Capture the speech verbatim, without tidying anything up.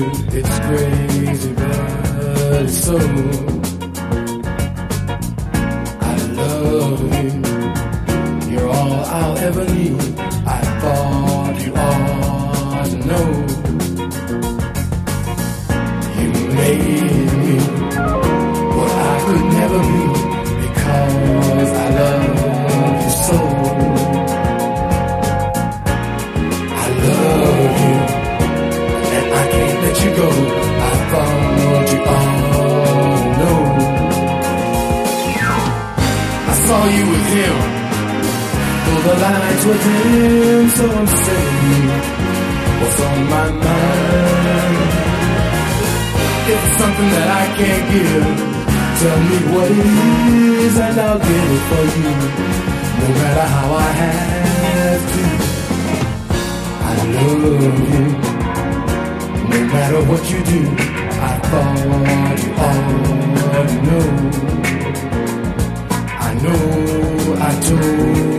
It's crazy, but it's so. I love you. You're all I'll ever need. I thought you ought to know. You made me what I could never be, because I love you so. I love you, and I can't let you go. I thought you ought to know. I saw you with him, though the lights were dim, so I'm saying what's on my mind. It's something that I can't give. Tell me what it is and I'll get it for you, no matter how I have to. I love you, no matter what you do. I thought you ought to know. I know I told